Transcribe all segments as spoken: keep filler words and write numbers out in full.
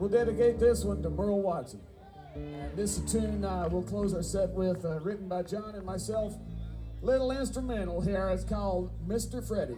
we'll dedicate this one to Merle Watson. And this is a tune uh, we'll close our set with, uh, written by John and myself. Little instrumental here. It's called Mister Freddie.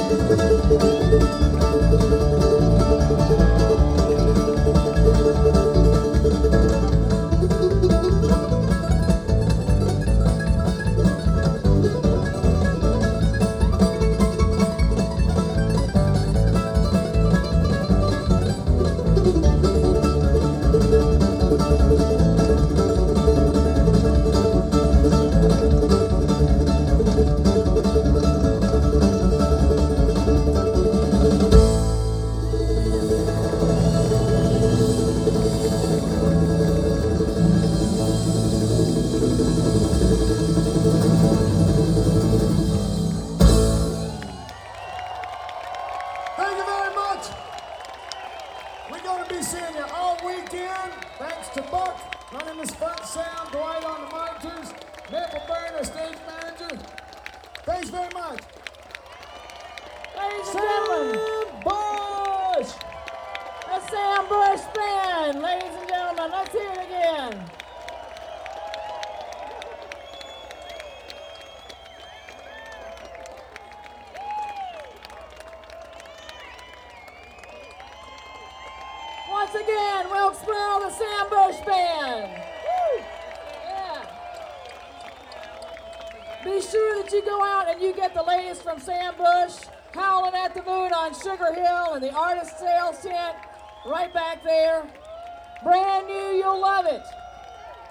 Thank you very much. We're going to be seeing you all weekend. Thanks to Buck running this front sound, Dwight on the monitors, Maple Byrne, our stage manager. Thanks very much. Ladies and gentlemen, Bush! The Sam Bush Band. Ladies and gentlemen, let's hear it again. Once again, Wilkesboro, the Sam Bush Band. Woo! Yeah. Be sure that you go out and you get the latest from Sam Bush, Howlin' at the Moon on Sugar Hill and the artist sales tent right back there. Brand new, you'll love it.